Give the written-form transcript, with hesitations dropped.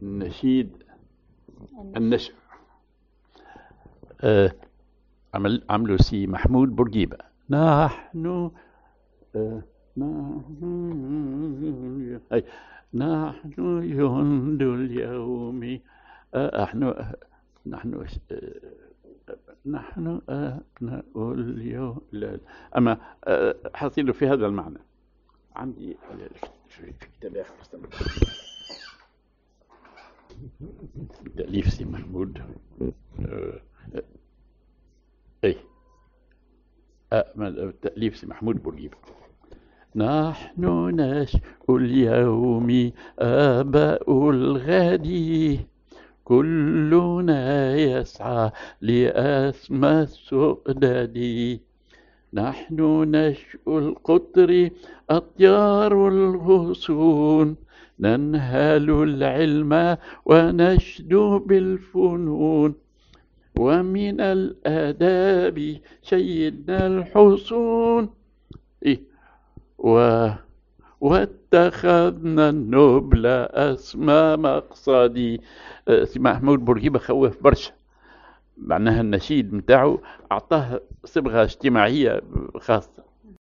نشيد النشر. عملوا سي محمود بورقيبة. نحن نحن يهند اليوم نحن أبناء اليوم. أما حصيله في هذا المعنى. عندي في كتاب آخر تأليف سي محمود تأليف سي محمود بورقيبة. نحن نشأ اليوم آباء الغد، كلنا يسعى لأسمى السؤدد. نحن نشأ القطر أطيار الغصون، ننهل العلم ونشدو بالفنون، ومن الآداب شيدنا الحصون. واتخذنا النبل أسمى مقصدي. سي محمود بورقيبة خوف برشا، معناها النشيد متاعه أعطاه صبغة اجتماعية خاصة.